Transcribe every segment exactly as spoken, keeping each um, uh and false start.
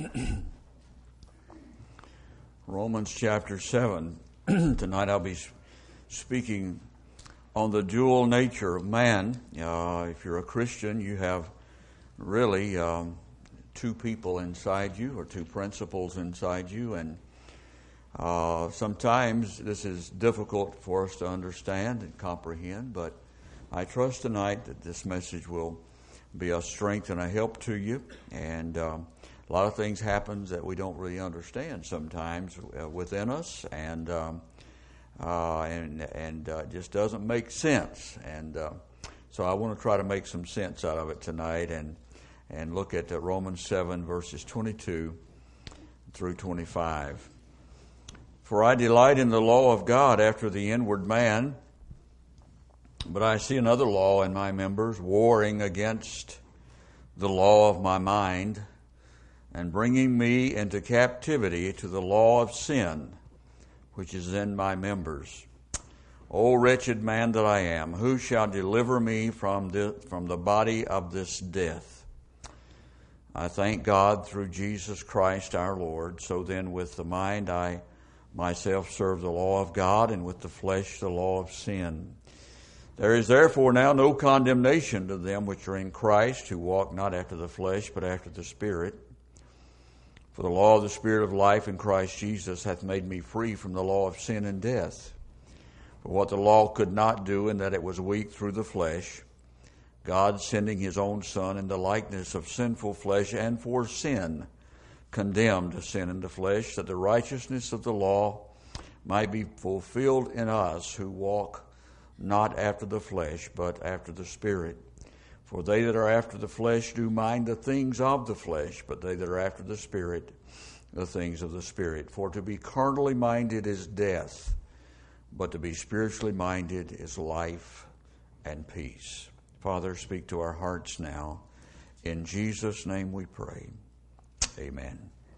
Romans chapter seven. Tonight I'll be speaking on the dual nature of man. Uh, if you're a Christian, you have really um, two people inside you, or two principles inside you, and uh, sometimes this is difficult for us to understand and comprehend, but I trust tonight that this message will be a strength and a help to you. And um, a lot of things happen that we don't really understand sometimes uh, within us, and um, uh, and and uh, just doesn't make sense. And uh, so I want to try to make some sense out of it tonight, and and look at uh, Romans seven verses twenty-two through twenty-five. For I delight in the law of God after the inward man, but I see another law in my members, warring against the law of my mind, and bringing me into captivity to the law of sin, which is in my members. O wretched man that I am, who shall deliver me from the, from the body of this death? I thank God through Jesus Christ our Lord. So then with the mind I myself serve the law of God, and with the flesh the law of sin. There is therefore now no condemnation to them which are in Christ, who walk not after the flesh, but after the Spirit. For the law of the Spirit of life in Christ Jesus hath made me free from the law of sin and death. For what the law could not do, in that it was weak through the flesh, God sending his own Son in the likeness of sinful flesh, and for sin condemned sin in the flesh, that the righteousness of the law might be fulfilled in us who walk not after the flesh, but after the Spirit. For they that are after the flesh do mind the things of the flesh, but they that are after the Spirit, the things of the Spirit. For to be carnally minded is death, but to be spiritually minded is life and peace. Father, speak to our hearts now. In Jesus' name we pray. Amen.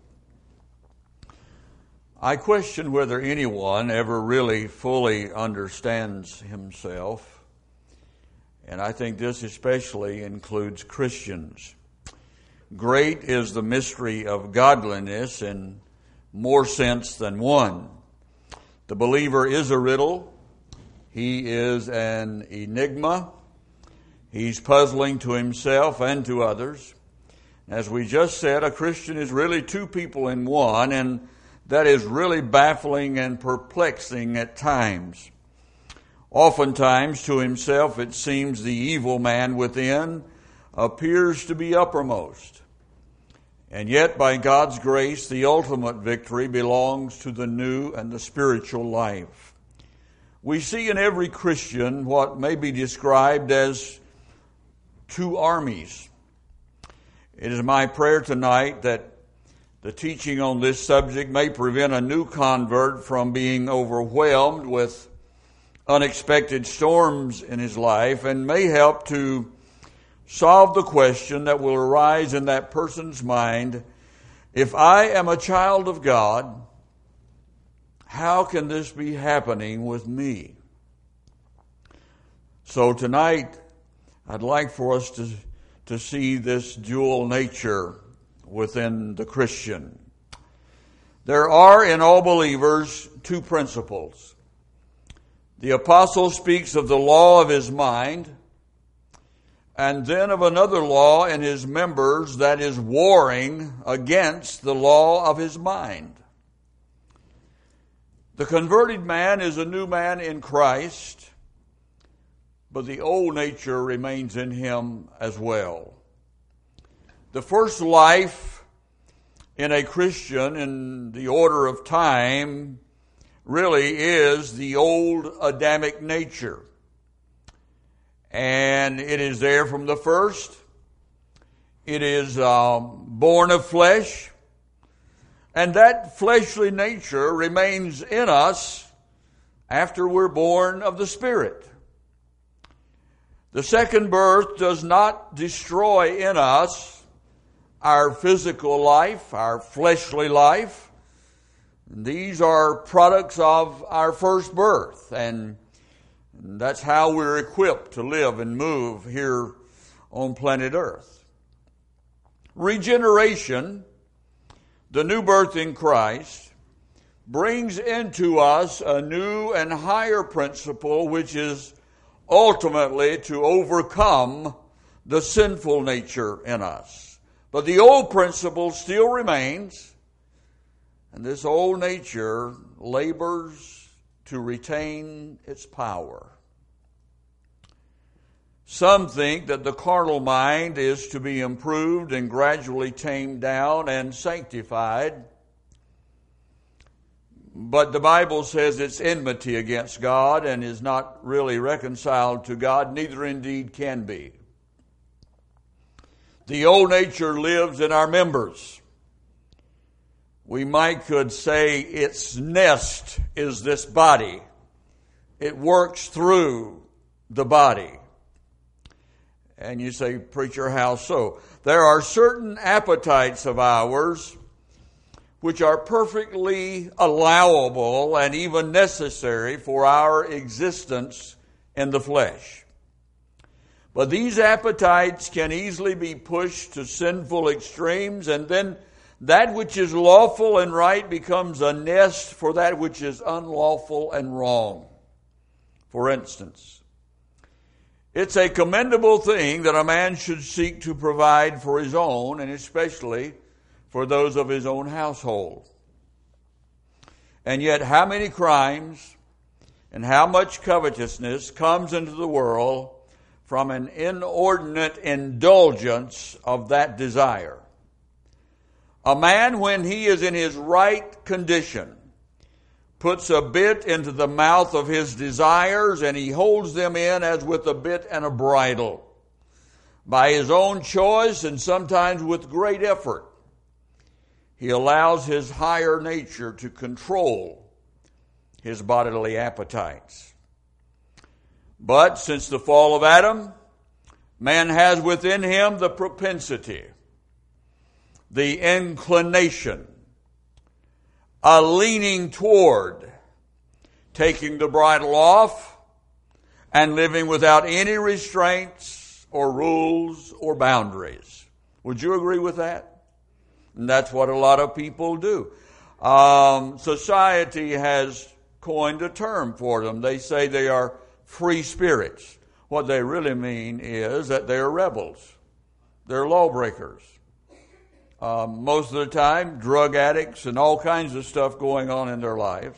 I question whether anyone ever really fully understands himself, and I think this especially includes Christians. Great is the mystery of godliness in more sense than one. The believer is a riddle. He is an enigma. He's puzzling to himself and to others. As we just said, a Christian is really two people in one, and that is really baffling and perplexing at times. Oftentimes, to himself, it seems the evil man within appears to be uppermost. And yet, by God's grace, the ultimate victory belongs to the new and the spiritual life. We see in every Christian what may be described as two armies. It is my prayer tonight that the teaching on this subject may prevent a new convert from being overwhelmed with unexpected storms in his life, and may help to solve the question that will arise in that person's mind: if I am a child of God, how can this be happening with me? So tonight, I'd like for us to, to see this dual nature within the Christian. There are in all believers two principles. The apostle speaks of the law of his mind, and then of another law in his members that is warring against the law of his mind. The converted man is a new man in Christ, but the old nature remains in him as well. The first life in a Christian in the order of time really is the old Adamic nature. And it is there from the first. It is um, born of flesh. And that fleshly nature remains in us after we're born of the Spirit. The second birth does not destroy in us our physical life, our fleshly life. These are products of our first birth, and that's how we're equipped to live and move here on planet Earth. Regeneration The new birth in Christ brings into us a new and higher principle, which is ultimately to overcome the sinful nature in us. But the old principle still remains, and this old nature labors to retain its power. Some think that the carnal mind is to be improved and gradually tamed down and sanctified. But the Bible says it's enmity against God and is not really reconciled to God, neither indeed can be. The old nature lives in our members. We might could say its nest is this body. It works through the body. And you say, preacher, how so? There are certain appetites of ours which are perfectly allowable and even necessary for our existence in the flesh. But these appetites can easily be pushed to sinful extremes, and then that which is lawful and right becomes a nest for that which is unlawful and wrong. For instance, it's a commendable thing that a man should seek to provide for his own, and especially for those of his own household. And yet how many crimes and how much covetousness comes into the world from an inordinate indulgence of that desire. A man, when he is in his right condition, puts a bit into the mouth of his desires, and he holds them in as with a bit and a bridle, by his own choice and sometimes with great effort. He allows his higher nature to control his bodily appetites. But since the fall of Adam, man has within him the propensity, the inclination, a leaning toward taking the bridle off and living without any restraints or rules or boundaries. Would you agree with that? And that's what a lot of people do. Um, society has coined a term for them. They say they are free spirits. What they really mean is that they are rebels. They're lawbreakers. Um, most of the time, drug addicts and all kinds of stuff going on in their lives.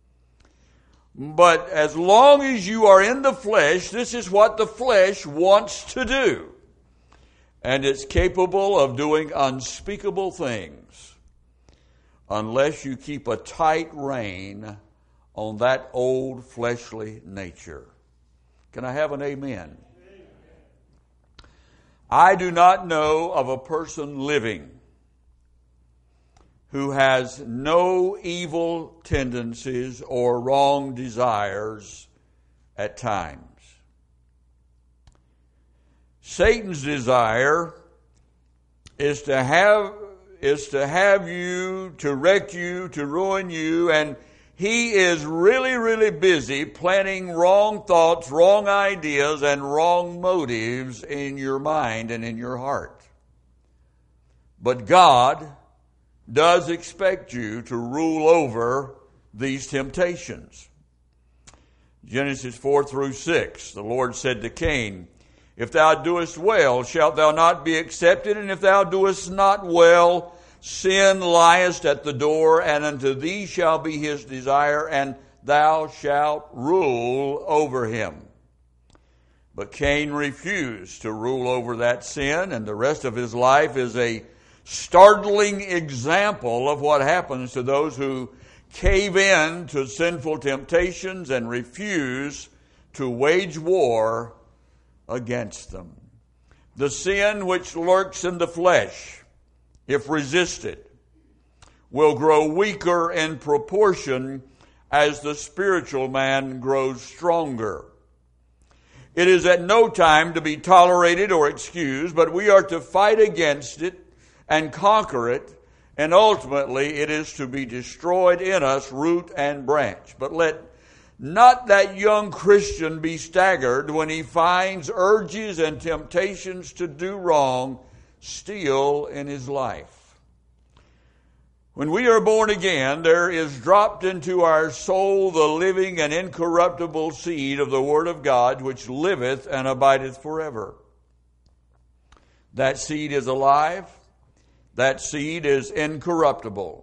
But as long as you are in the flesh, this is what the flesh wants to do. And it's capable of doing unspeakable things unless you keep a tight rein on that old fleshly nature. Can I have an amen? I do not know of a person living who has no evil tendencies or wrong desires at times. Satan's desire is to have is to have you, to wreck you, to ruin you, and he is really, really busy planting wrong thoughts, wrong ideas, and wrong motives in your mind and in your heart. But God does expect you to rule over these temptations. Genesis four through six, the Lord said to Cain, "If thou doest well, shalt thou not be accepted? And if thou doest not well, sin lieth at the door, and unto thee shall be his desire, and thou shalt rule over him." But Cain refused to rule over that sin, and the rest of his life is a startling example of what happens to those who cave in to sinful temptations and refuse to wage war against them. The sin which lurks in the flesh, if resisted, will grow weaker in proportion as the spiritual man grows stronger. It is at no time to be tolerated or excused, but we are to fight against it and conquer it, and ultimately it is to be destroyed in us, root and branch. But let not that young Christian be staggered when he finds urges and temptations to do wrong still in his life. When we are born again, there is dropped into our soul the living and incorruptible seed of the Word of God, which liveth and abideth forever. That seed is alive. That seed is incorruptible.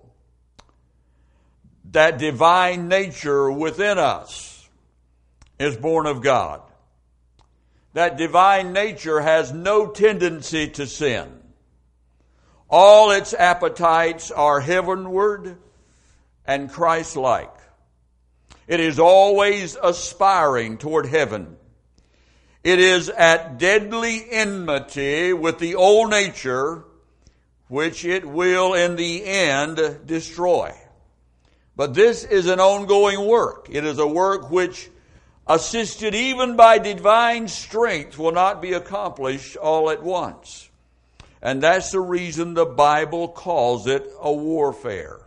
That divine nature within us is born of God. That divine nature has no tendency to sin. All its appetites are heavenward and Christ-like. It is always aspiring toward heaven. It is at deadly enmity with the old nature, which it will in the end destroy. But this is an ongoing work. It is a work which, assisted even by divine strength, will not be accomplished all at once. And that's the reason the Bible calls it a warfare.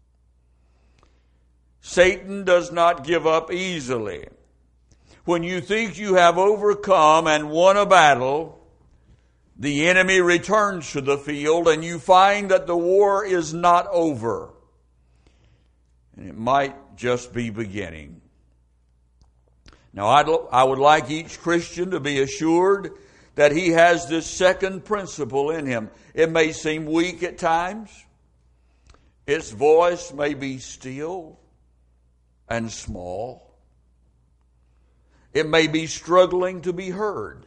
Satan does not give up easily. When you think you have overcome and won a battle, the enemy returns to the field and you find that the war is not over. And it might just be beginning. Now, I'd, I would like each Christian to be assured that he has this second principle in him. It may seem weak at times. Its voice may be still and small. It may be struggling to be heard.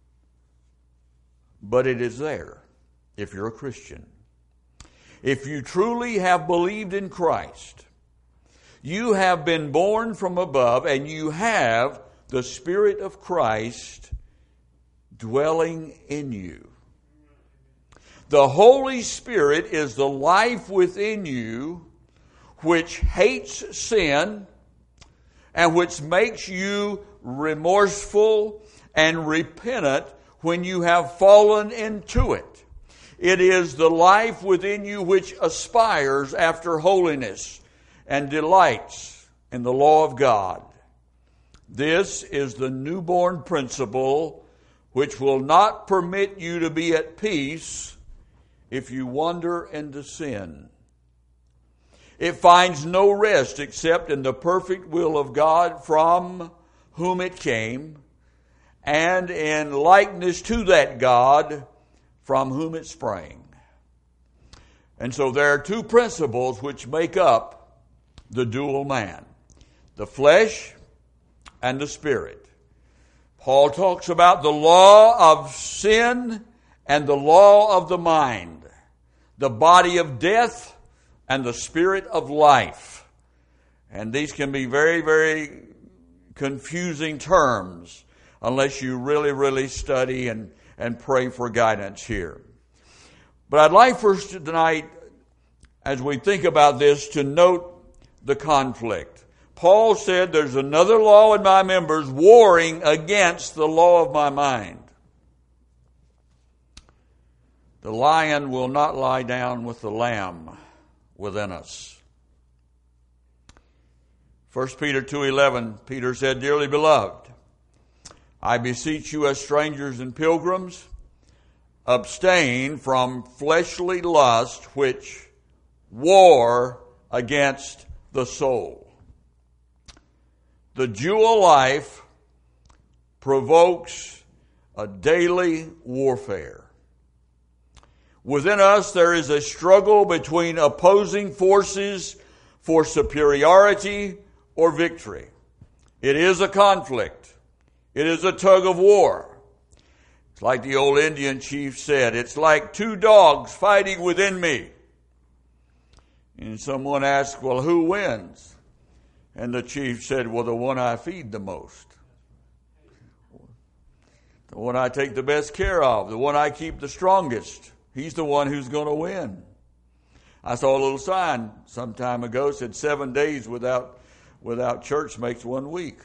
But it is there if you're a Christian. If you truly have believed in Christ, you have been born from above and you have the Spirit of Christ dwelling in you. The Holy Spirit is the life within you which hates sin and which makes you remorseful and repentant when you have fallen into it. It is the life within you which aspires after holiness and delights in the law of God. This is the newborn principle which will not permit you to be at peace if you wander into sin. It finds no rest except in the perfect will of God from whom it came, and in likeness to that God from whom it sprang. And so there are two principles which make up the dual man, the flesh and the spirit. Paul talks about the law of sin and the law of the mind, the body of death and the spirit of life. And these can be very, very confusing terms unless you really, really study and, and pray for guidance here. But I'd like first tonight, as we think about this, to note the conflict. Paul said, there's another law in my members warring against the law of my mind. The lion will not lie down with the lamb within us. First Peter two eleven, Peter said, dearly beloved, I beseech you as strangers and pilgrims, abstain from fleshly lust which war against the soul. The dual life provokes a daily warfare. Within us there is a struggle between opposing forces for superiority or victory. It is a conflict. It is a tug of war. It's like the old Indian chief said, it's like two dogs fighting within me. And someone asked, well, who wins? And the chief said, well, the one I feed the most. The one I take the best care of. The one I keep the strongest. He's the one who's going to win. I saw a little sign some time ago said seven days without without church makes one week.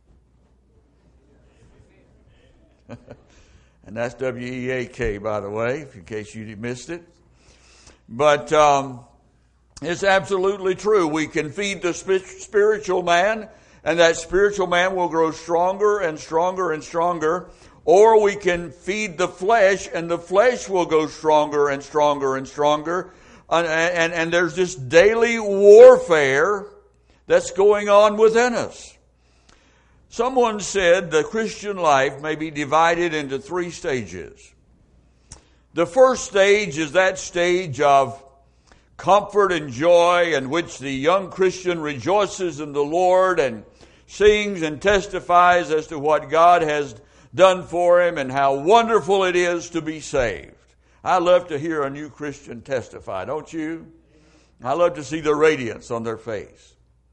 And that's W E A K, by the way, in case you missed it. But um, it's absolutely true. We can feed the spiritual man, and that spiritual man will grow stronger and stronger and stronger. Or we can feed the flesh, and the flesh will go stronger and stronger and stronger and, and, and there's this daily warfare that's going on within us. Someone said the Christian life may be divided into three stages. The first stage is that stage of comfort and joy in which the young Christian rejoices in the Lord and sings and testifies as to what God has done for him and how wonderful it is to be saved. I love to hear a new Christian testify, don't you? I love to see the radiance on their face.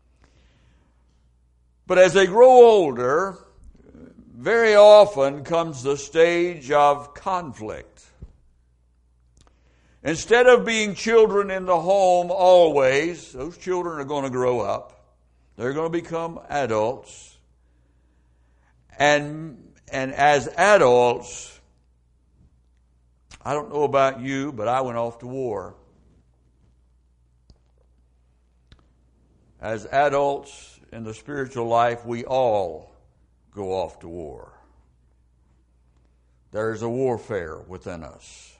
But as they grow older, very often comes the stage of conflict. Instead of being children in the home always, those children are going to grow up. They're going to become adults. And, and as adults, I don't know about you, but I went off to war. As adults in the spiritual life, we all go off to war. There's a warfare within us.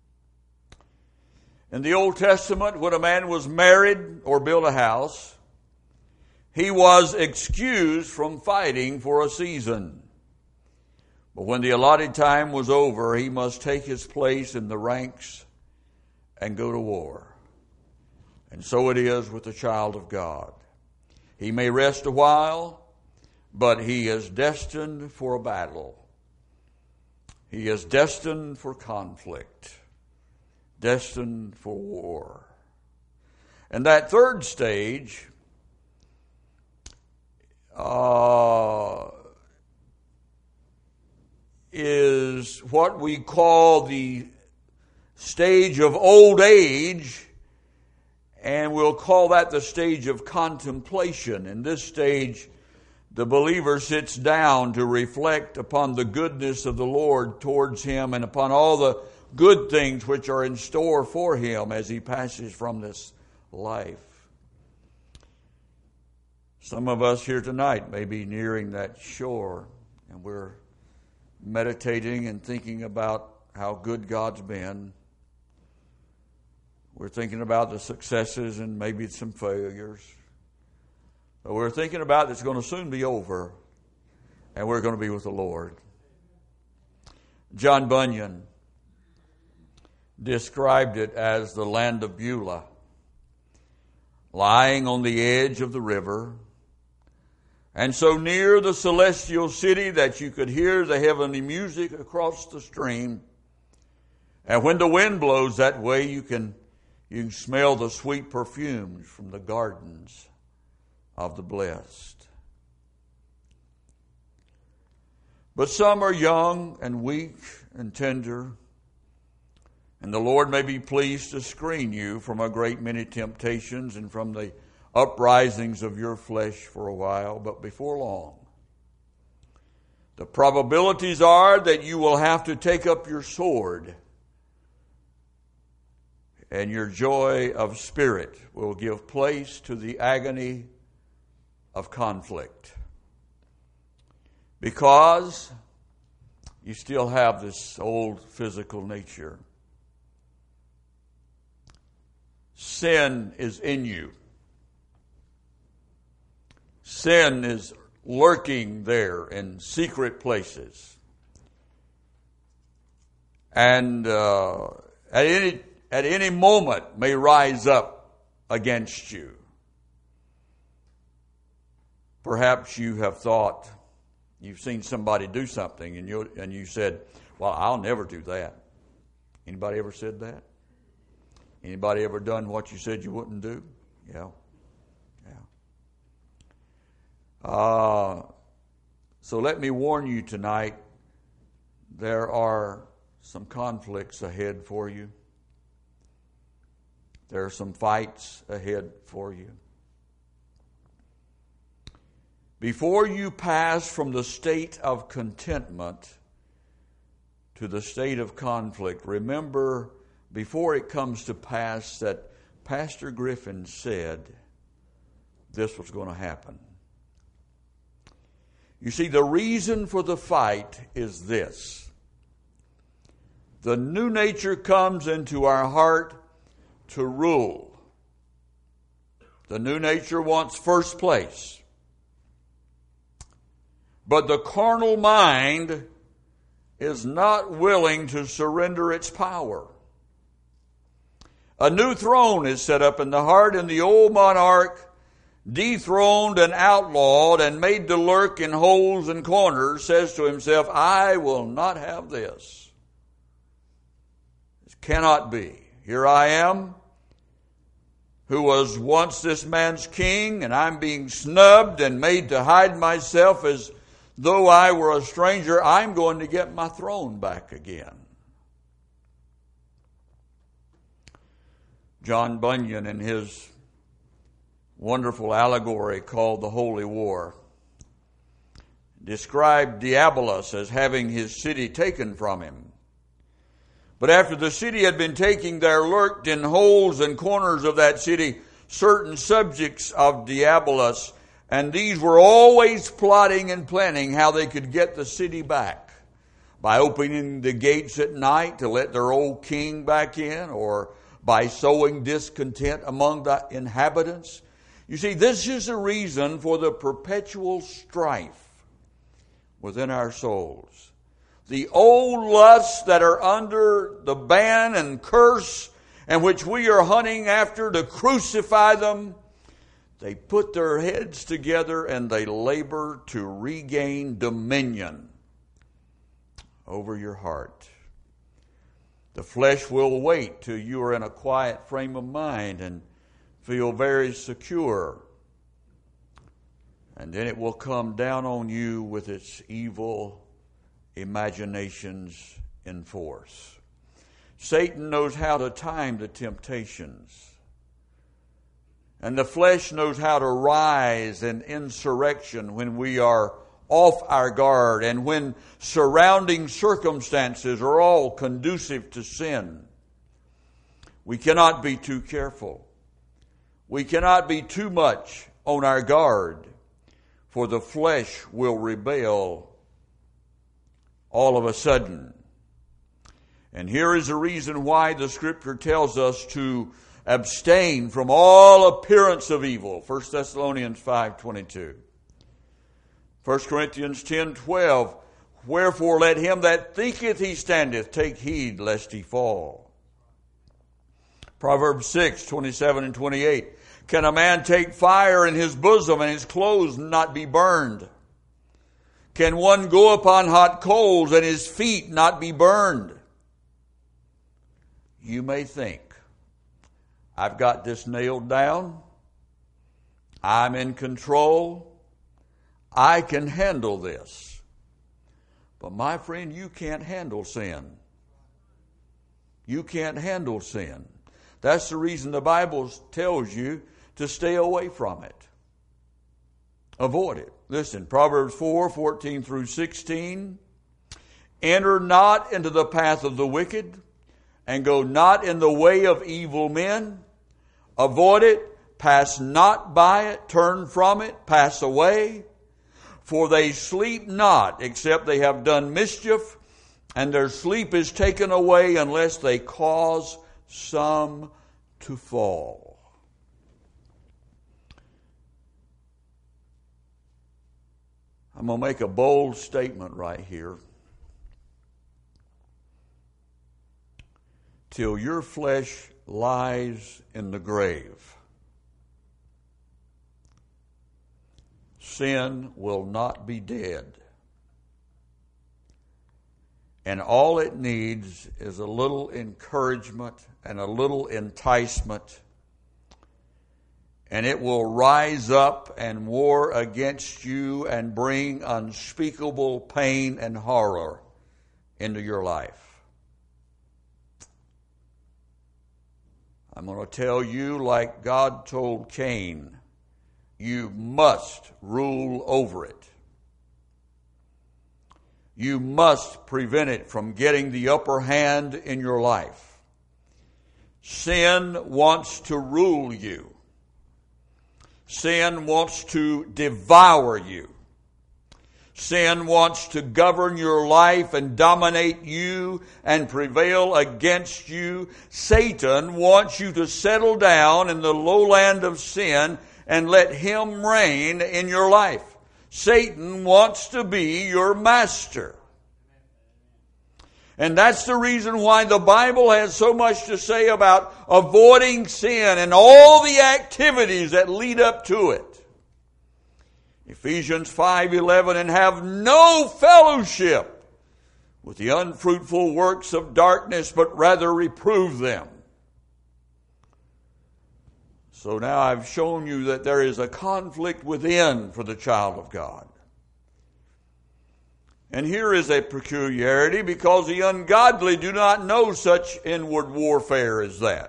In the Old Testament, when a man was married or built a house, he was excused from fighting for a season. But when the allotted time was over, he must take his place in the ranks and go to war. And so it is with the child of God. He may rest a while, but he is destined for a battle. He is destined for conflict, destined for war. And that third stage uh, is what we call the stage of old age. And we'll call that the stage of contemplation. In this stage, the believer sits down to reflect upon the goodness of the Lord towards him and upon all the good things which are in store for him as he passes from this life. Some of us here tonight may be nearing that shore, and we're meditating and thinking about how good God's been. We're thinking about the successes and maybe some failures. But we're thinking about it's going to soon be over, and we're going to be with the Lord. John Bunyan described it as the land of Beulah, lying on the edge of the river, and so near the celestial city that you could hear the heavenly music across the stream. And when the wind blows that way, you can You can smell the sweet perfumes from the gardens of the blessed. But some are young and weak and tender, and the Lord may be pleased to screen you from a great many temptations and from the uprisings of your flesh for a while, but before long, the probabilities are that you will have to take up your sword, and your joy of spirit will give place to the agony of conflict. Because you still have this old physical nature. Sin is in you. Sin is lurking there in secret places. And uh, at any At any moment may rise up against you. Perhaps you have thought, you've seen somebody do something and you and you said, well, I'll never do that. Anybody ever said that? Anybody ever done what you said you wouldn't do? Yeah. Yeah. Uh, so let me warn you tonight, there are some conflicts ahead for you. There are some fights ahead for you. Before you pass from the state of contentment to the state of conflict, remember, before it comes to pass, that Pastor Griffin said this was going to happen. You see, the reason for the fight is this. The new nature comes into our heart to rule. The new nature wants first place. But the carnal mind is not willing to surrender its power. A new throne is set up in the heart, and the old monarch, dethroned and outlawed and made to lurk in holes and corners, says to himself, I will not have this. This cannot be. Here I am, who was once this man's king, and I'm being snubbed and made to hide myself as though I were a stranger. I'm going to get my throne back again. John Bunyan, in his wonderful allegory called The Holy War, described Diabolus as having his city taken from him. But after the city had been taken, there lurked in holes and corners of that city certain subjects of Diabolus, and these were always plotting and planning how they could get the city back by opening the gates at night to let their old king back in, or by sowing discontent among the inhabitants. You see, this is the reason for the perpetual strife within our souls. The old lusts that are under the ban and curse, and which we are hunting after to crucify them, they put their heads together and they labor to regain dominion over your heart. The flesh will wait till you are in a quiet frame of mind and feel very secure. And then it will come down on you with its evil imaginations in force. Satan knows how to time the temptations. And the flesh knows how to rise in insurrection when we are off our guard and when surrounding circumstances are all conducive to sin. We cannot be too careful. We cannot be too much on our guard, for the flesh will rebel all of a sudden. And here is the reason why the Scripture tells us to abstain from all appearance of evil. First Thessalonians five twenty-two. First Corinthians ten twelve. Wherefore let him that thinketh he standeth take heed lest he fall. Proverbs six twenty-seven and twenty-eight. Can a man take fire in his bosom and his clothes not be burned? Can one go upon hot coals and his feet not be burned? You may think, I've got this nailed down. I'm in control. I can handle this. But my friend, you can't handle sin. You can't handle sin. That's the reason the Bible tells you to stay away from it. Avoid it. Listen, Proverbs four fourteen through sixteen. Enter not into the path of the wicked, and go not in the way of evil men. Avoid it, pass not by it, turn from it, pass away. For they sleep not, except they have done mischief, and their sleep is taken away unless they cause some to fall. I'm going to make a bold statement right here. Till your flesh lies in the grave, sin will not be dead. And all it needs is a little encouragement and a little enticement, and it will rise up and war against you and bring unspeakable pain and horror into your life. I'm going to tell you, like God told Cain, you must rule over it. You must prevent it from getting the upper hand in your life. Sin wants to rule you. Sin wants to devour you. Sin wants to govern your life and dominate you and prevail against you. Satan wants you to settle down in the lowland of sin and let him reign in your life. Satan wants to be your master. And that's the reason why the Bible has so much to say about avoiding sin and all the activities that lead up to it. Ephesians five eleven, and have no fellowship with the unfruitful works of darkness, but rather reprove them. So now I've shown you that there is a conflict within for the child of God. And here is a peculiarity, because the ungodly do not know such inward warfare as that.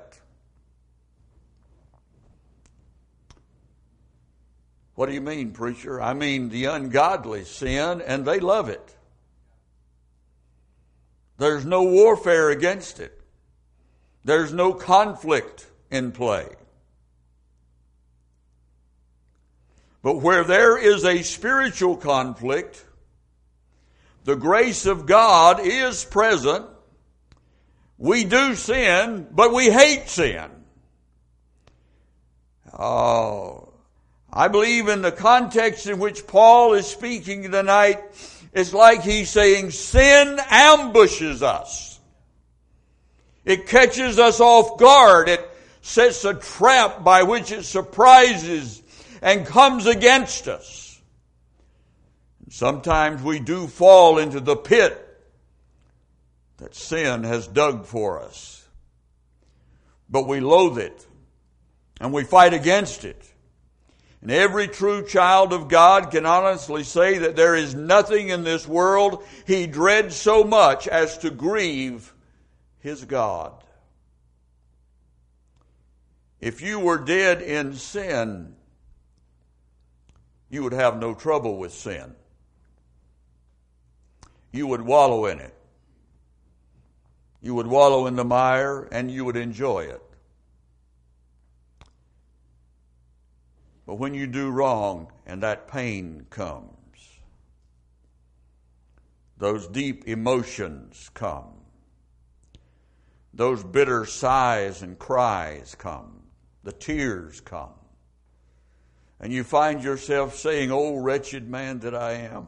What do you mean, preacher? I mean, the ungodly sin and they love it. There's no warfare against it. There's no conflict in play. But where there is a spiritual conflict, the grace of God is present. We do sin, but we hate sin. Oh, I believe in the context in which Paul is speaking tonight, it's like he's saying sin ambushes us. It catches us off guard. It sets a trap by which it surprises and comes against us. Sometimes we do fall into the pit that sin has dug for us. But we loathe it and we fight against it. And every true child of God can honestly say that there is nothing in this world he dreads so much as to grieve his God. If you were dead in sin, you would have no trouble with sin. You would wallow in it. You would wallow in the mire and you would enjoy it. But when you do wrong and that pain comes, those deep emotions come, those bitter sighs and cries come, the tears come, and you find yourself saying, "Oh, wretched man that I am,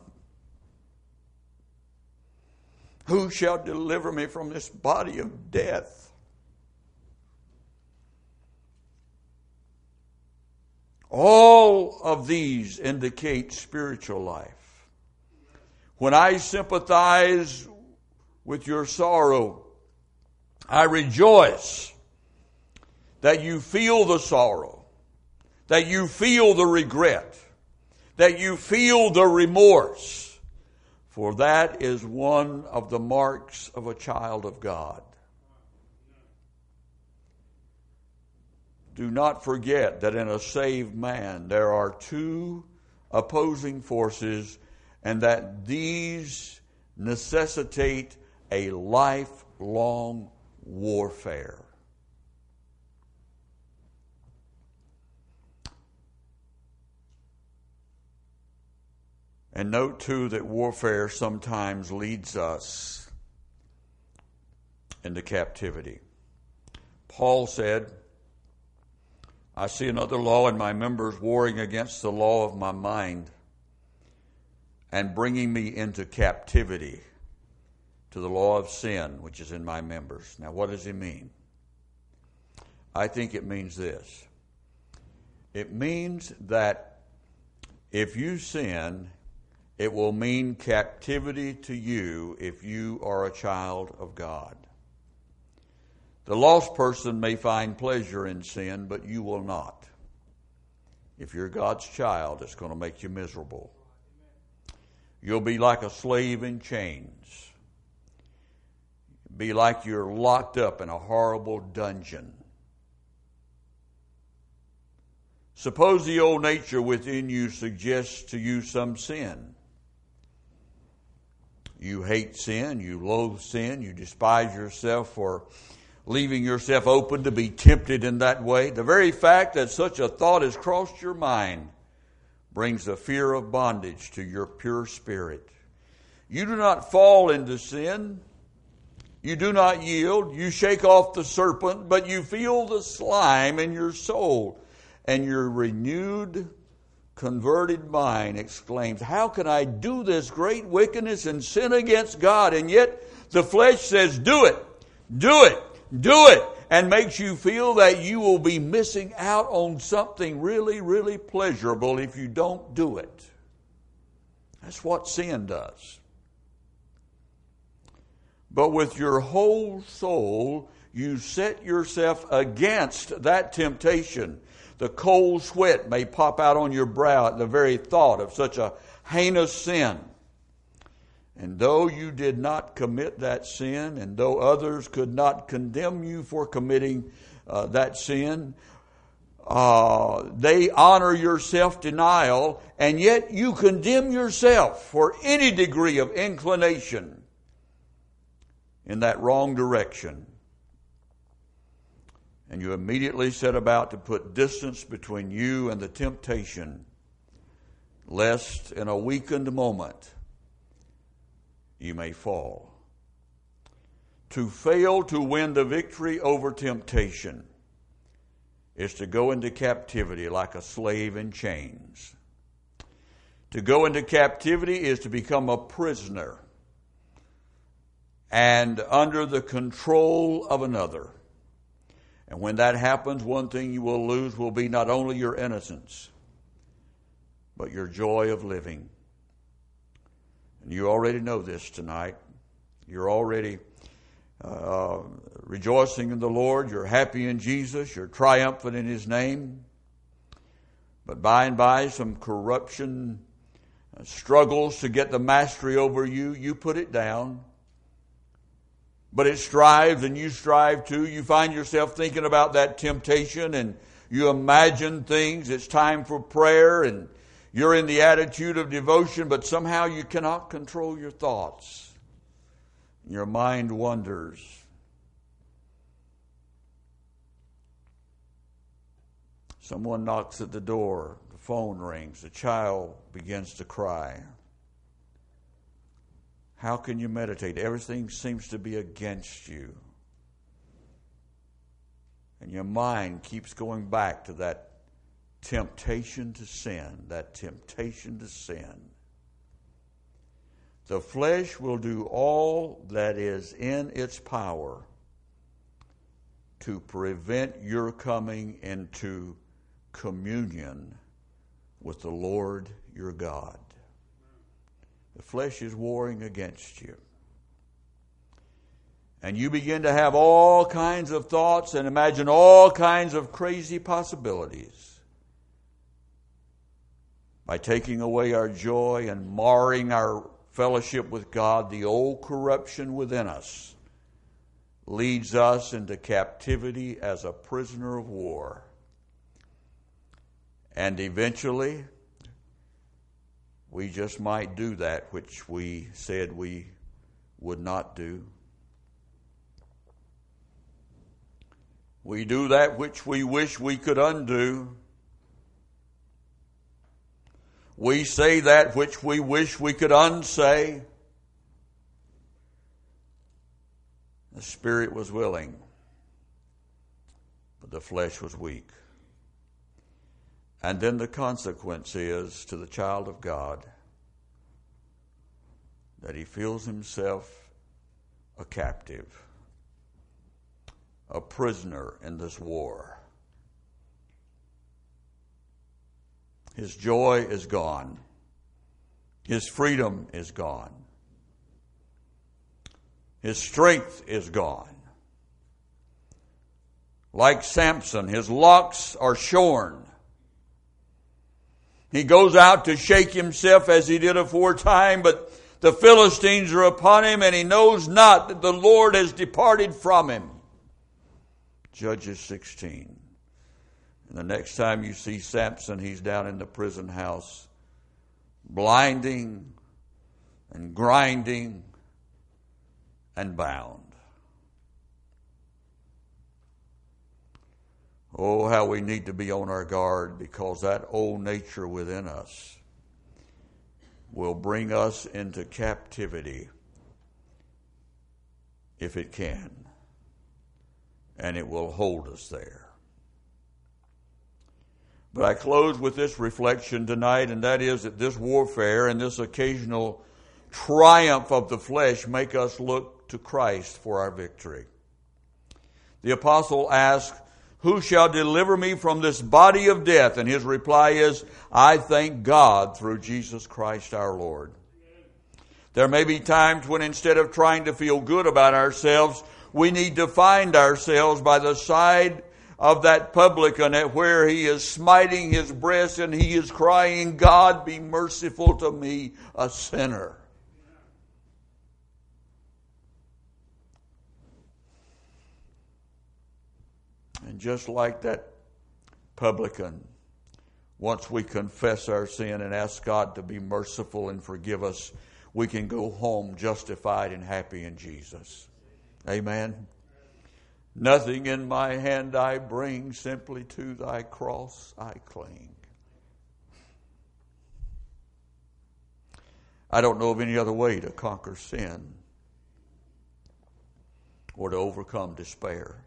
who shall deliver me from this body of death?" All of these indicate spiritual life. When I sympathize with your sorrow, I rejoice that you feel the sorrow, that you feel the regret, that you feel the remorse, for that is one of the marks of a child of God. Do not forget that in a saved man there are two opposing forces, and that these necessitate a lifelong warfare. And note too that warfare sometimes leads us into captivity. Paul said, "I see another law in my members, warring against the law of my mind and bringing me into captivity to the law of sin, which is in my members." Now, what does he mean? I think it means this. It means that if you sin, it will mean captivity to you if you are a child of God. The lost person may find pleasure in sin, but you will not. If you're God's child, it's going to make you miserable. You'll be like a slave in chains. Be like you're locked up in a horrible dungeon. Suppose the old nature within you suggests to you some sin. You hate sin, you loathe sin, you despise yourself for leaving yourself open to be tempted in that way. The very fact that such a thought has crossed your mind brings the fear of bondage to your pure spirit. You do not fall into sin. You do not yield. You shake off the serpent, but you feel the slime in your soul. And your renewed, converted mind exclaims, how can I do this great wickedness and sin against God? And yet the flesh says, do it, do it, do it. And makes you feel that you will be missing out on something really, really pleasurable if you don't do it. That's what sin does. But with your whole soul, you set yourself against that temptation. The cold sweat may pop out on your brow at the very thought of such a heinous sin. And though you did not commit that sin, and though others could not condemn you for committing uh, that sin, uh, they honor your self-denial, and yet you condemn yourself for any degree of inclination in that wrong direction. And you immediately set about to put distance between you and the temptation, lest in a weakened moment you may fall. To fail to win the victory over temptation is to go into captivity like a slave in chains. To go into captivity is to become a prisoner and under the control of another. And when that happens, one thing you will lose will be not only your innocence, but your joy of living. And you already know this tonight. You're already uh, rejoicing in the Lord. You're happy in Jesus. You're triumphant in His name. But by and by, some corruption uh, struggles to get the mastery over you. You put it down. But it strives and you strive too. You find yourself thinking about that temptation and you imagine things. It's time for prayer and you're in the attitude of devotion, but somehow you cannot control your thoughts. Your mind wanders. Someone knocks at the door. The phone rings. The child begins to cry. How can you meditate? Everything seems to be against you. And your mind keeps going back to that temptation to sin, that temptation to sin. The flesh will do all that is in its power to prevent your coming into communion with the Lord your God. The flesh is warring against you. And you begin to have all kinds of thoughts and imagine all kinds of crazy possibilities. By taking away our joy and marring our fellowship with God, the old corruption within us leads us into captivity as a prisoner of war. And eventually, we just might do that which we said we would not do. We do that which we wish we could undo. We say that which we wish we could unsay. The spirit was willing, but the flesh was weak. And then the consequence is to the child of God that he feels himself a captive, a prisoner in this war. His joy is gone. His freedom is gone. His strength is gone. Like Samson, his locks are shorn. He goes out to shake himself as he did aforetime, but the Philistines are upon him, and he knows not that the Lord has departed from him. Judges sixteen. And the next time you see Samson, he's down in the prison house, blinding and grinding and bound. Oh, how we need to be on our guard, because that old nature within us will bring us into captivity if it can, and it will hold us there. But I close with this reflection tonight, and that is that this warfare and this occasional triumph of the flesh make us look to Christ for our victory. The apostle asks, "Who shall deliver me from this body of death?" And his reply is, "I thank God through Jesus Christ our Lord." There may be times when instead of trying to feel good about ourselves, we need to find ourselves by the side of that publican at where he is smiting his breast and he is crying, "God, be merciful to me, a sinner." And just like that publican, once we confess our sin and ask God to be merciful and forgive us, we can go home justified and happy in Jesus. Amen. "Nothing in my hand I bring, simply to thy cross I cling." I don't know of any other way to conquer sin or to overcome despair.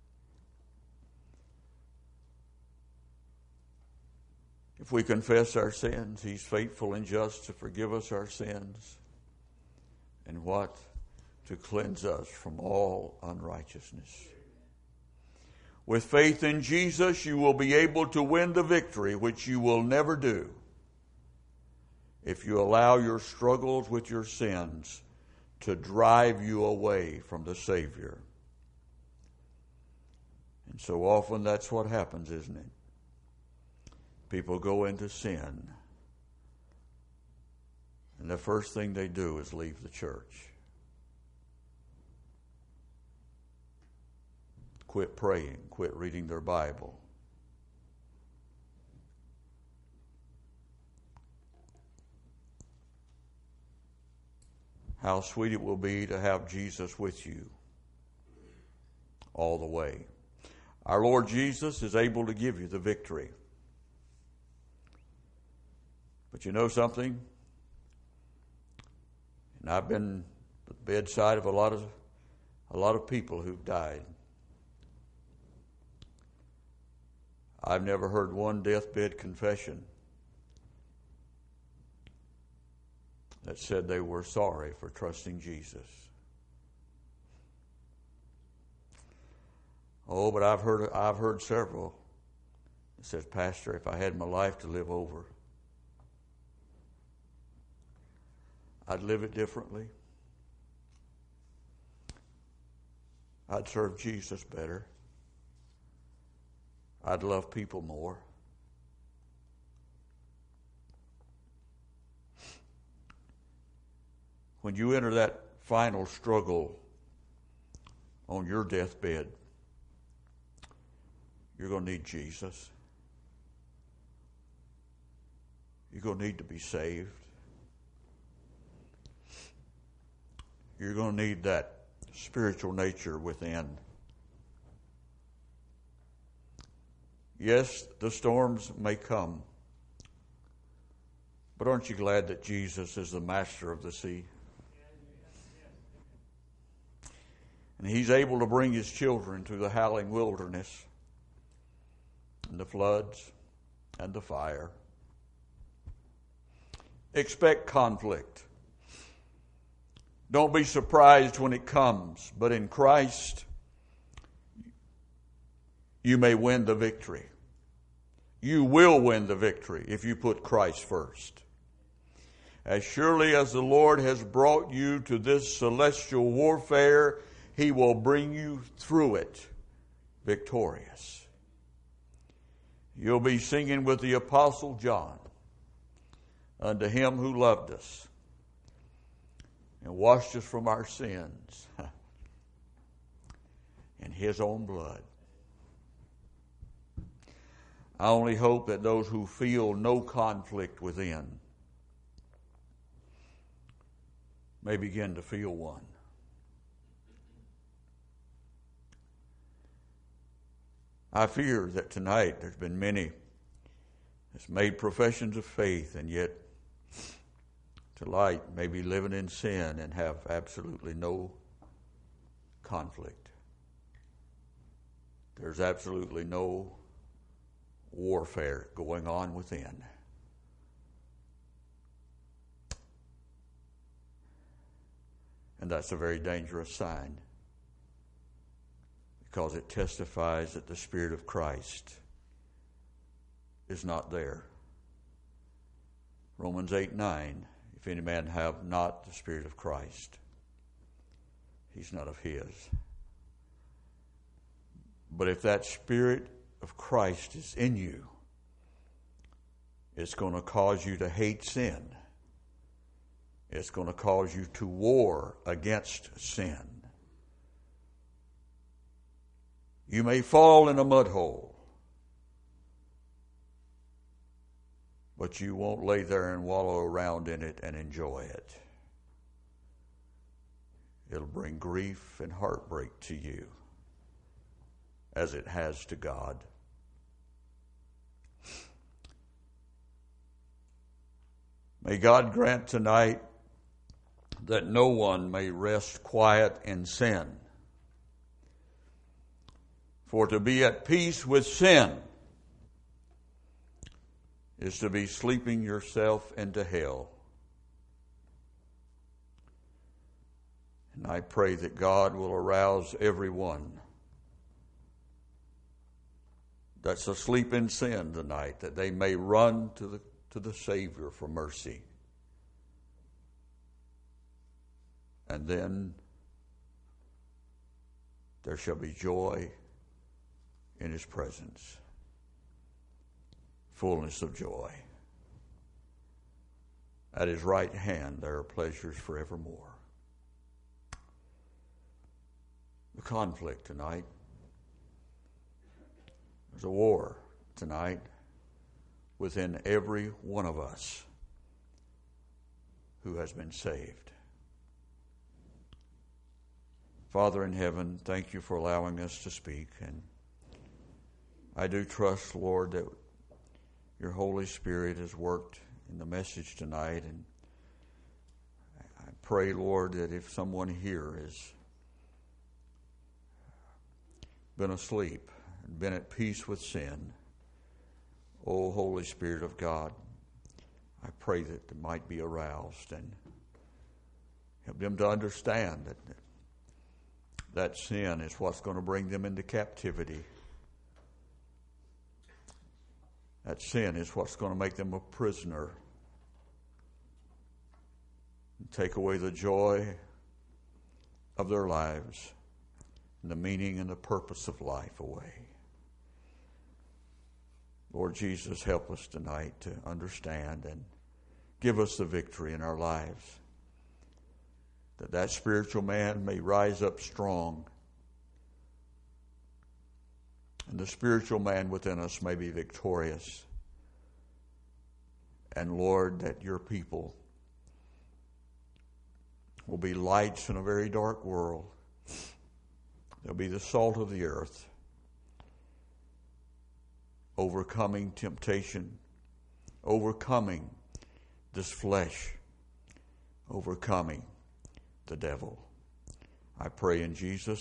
If we confess our sins, He's faithful and just to forgive us our sins. And what? To cleanse us from all unrighteousness. With faith in Jesus, you will be able to win the victory, which you will never do if you allow your struggles with your sins to drive you away from the Savior. And so often that's what happens, isn't it? People go into sin, and the first thing they do is leave the church. Quit praying, quit reading their Bible. How sweet it will be to have Jesus with you all the way. Our Lord Jesus is able to give you the victory. But you know something? And I've been at the bedside of a lot of a lot of people who've died. I've never heard one deathbed confession that said they were sorry for trusting Jesus. Oh, but I've heard I've heard several that says, "Pastor, if I had my life to live over, I'd live it differently. I'd serve Jesus better. I'd love people more." When you enter that final struggle on your deathbed, you're going to need Jesus. You're going to need to be saved. You're going to need that spiritual nature within. Yes, the storms may come, but aren't you glad that Jesus is the master of the sea? And He's able to bring His children through the howling wilderness and the floods and the fire. Expect conflict. Don't be surprised when it comes, but in Christ, you may win the victory. You will win the victory if you put Christ first. As surely as the Lord has brought you to this celestial warfare, He will bring you through it victorious. You'll be singing with the Apostle John, "Unto Him who loved us and washed us from our sins in His own blood." I only hope that those who feel no conflict within may begin to feel one. I fear that tonight there's been many that's made professions of faith and yet tonight may be living in sin and have absolutely no conflict. There's absolutely no warfare going on within. And that's a very dangerous sign, because it testifies that the Spirit of Christ is not there. Romans eight nine, if any man have not the Spirit of Christ, he's not of his. But if that Spirit of Christ is in you, it's going to cause you to hate sin. It's going to cause you to war against sin. You may fall in a mud hole, but you won't lay there and wallow around in it and enjoy it. It'll bring grief and heartbreak to you, as it has to God. May God grant tonight that no one may rest quiet in sin. For to be at peace with sin is to be sleeping yourself into hell. And I pray that God will arouse everyone that's asleep in sin tonight, that they may run to the to the Savior for mercy. And then there shall be joy in His presence, fullness of joy. At His right hand there are pleasures forevermore. The conflict tonight. There's a war tonight within every one of us who has been saved. Father in heaven, thank you for allowing us to speak. And I do trust, Lord, that your Holy Spirit has worked in the message tonight. And I pray, Lord, that if someone here has been asleep and been at peace with sin, O Holy Spirit of God, I pray that they might be aroused and help them to understand that that sin is what's going to bring them into captivity. That sin is what's going to make them a prisoner and take away the joy of their lives and the meaning and the purpose of life away. Lord Jesus, help us tonight to understand and give us the victory in our lives, that that spiritual man may rise up strong and the spiritual man within us may be victorious. And Lord, that your people will be lights in a very dark world. They'll be the salt of the earth, overcoming temptation, overcoming this flesh, overcoming the devil. I pray in Jesus'